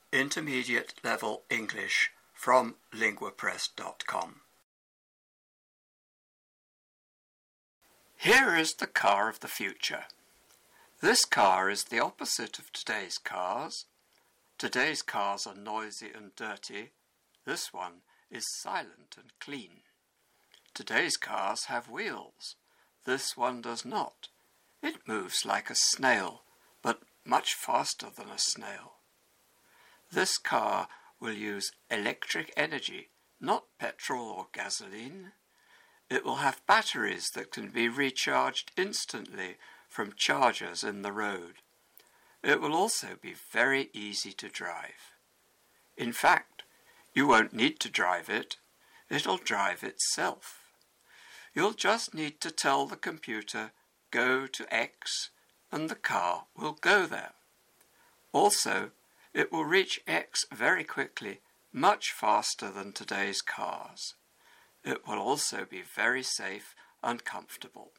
Intermediate Level English from linguapress.com. Here is the car of the future. This car is the opposite of today's cars. Today's cars are noisy and dirty. This one is silent and clean. Today's cars have wheels. This one does not. It moves like a snail, but much faster than a snail. This car will use electric energy, not petrol or gasoline. It will have batteries that can be recharged instantly from chargers in the road. It will also be very easy to drive. In fact, you won't need to drive it. It'll drive itself. You'll just need to tell the computer, go to X, and the car will go there. Also, it will reach X very quickly, much faster than today's cars. It will also be very safe and comfortable.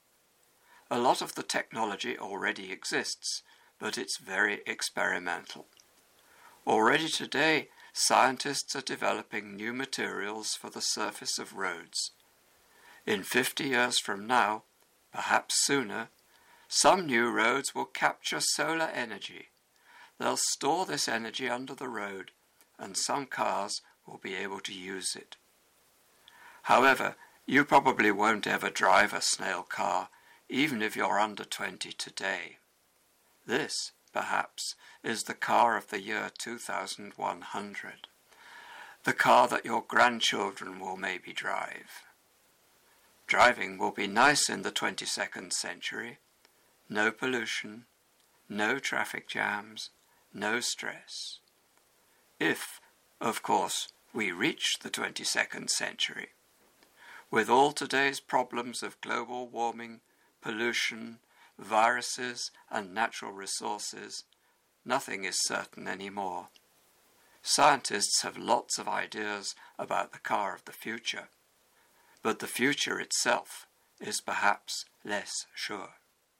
A lot of the technology already exists, but it's very experimental. Already today, scientists are developing new materials for the surface of roads. In 50 years from now, perhaps sooner, some new roads will capture solar energy. They'll store this energy under the road, and some cars will be able to use it. However, you probably won't ever drive a snail car, even if you're under 20 today. This, perhaps, is the car of the year 2100. The car that your grandchildren will maybe drive. Driving will be nice in the 22nd century. No pollution, no traffic jams, no stress. If, of course, we reach the 22nd century. With all today's problems of global warming, pollution, viruses, and natural resources, nothing is certain anymore. Scientists have lots of ideas about the car of the future, but the future itself is perhaps less sure.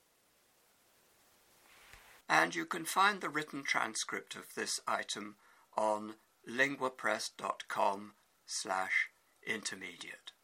And you can find the written transcript of this item on linguapress.com/intermediate.